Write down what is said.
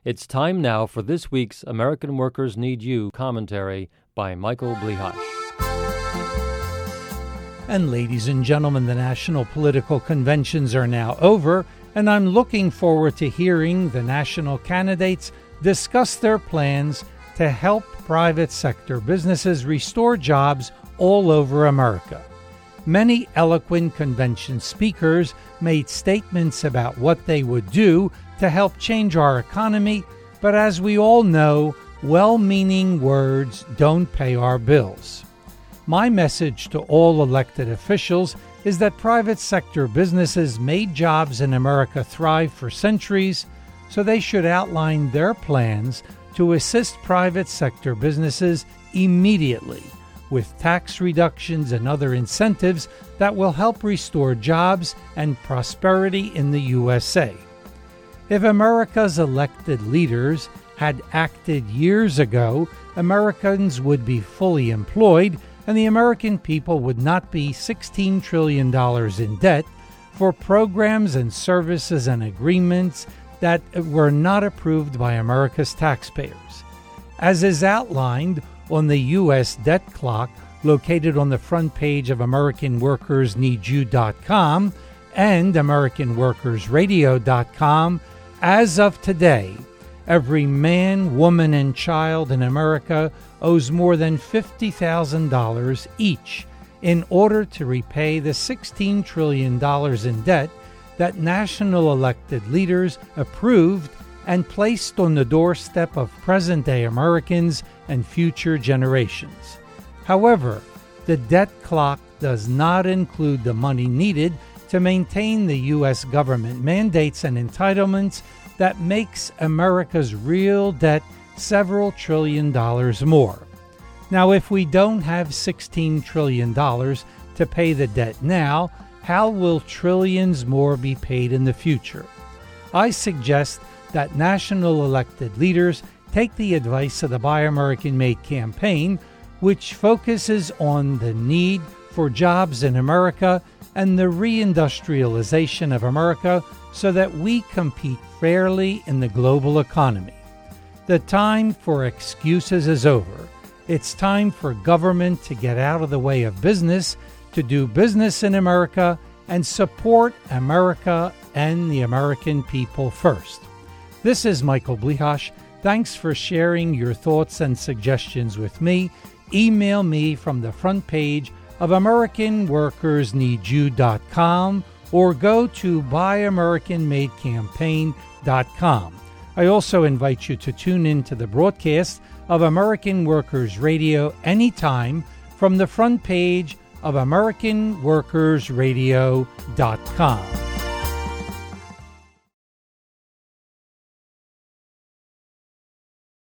It's time now for this week's American Workers Need You commentary by Michael Blihash. And ladies and gentlemen, the national political conventions are now over, and I'm looking forward to hearing the national candidates discuss their plans to help private sector businesses restore jobs all over America. Many eloquent convention speakers made statements about what they would do to help change our economy, but as we all know, well-meaning words don't pay our bills. My message to all elected officials is that private sector businesses made jobs in America thrive for centuries, so they should outline their plans to assist private sector businesses immediately with tax reductions and other incentives that will help restore jobs and prosperity in the USA. If America's elected leaders had acted years ago, Americans would be fully employed and the American people would not be $16 trillion in debt for programs and services and agreements that were not approved by America's taxpayers. As is outlined on the U.S. debt clock located on the front page of AmericanWorkersNeedYou.com and AmericanWorkersRadio.com, as of today, every man, woman, and child in America owes more than $50,000 each in order to repay the $16 trillion in debt that national elected leaders approved and placed on the doorstep of present-day Americans and future generations. However, the debt clock does not include the money needed to maintain the U.S. government mandates and entitlements that makes America's real debt several $trillion more. Now, if we don't have $16 trillion to pay the debt now, how will trillions more be paid in the future? I suggest that national elected leaders take the advice of the Buy American Made campaign, which focuses on the need for jobs in America and the reindustrialization of America so that we compete fairly in the global economy. The time for excuses is over. It's time for government to get out of the way of business, to do business in America, and support America and the American people first. This is Michael Blihash. Thanks for sharing your thoughts and suggestions with me. Email me from the front page of AmericanWorkersNeedYou.com or go to BuyAmericanMadeCampaign.com. I also invite you to tune in to the broadcast of American Workers Radio anytime from the front page of AmericanWorkersRadio.com.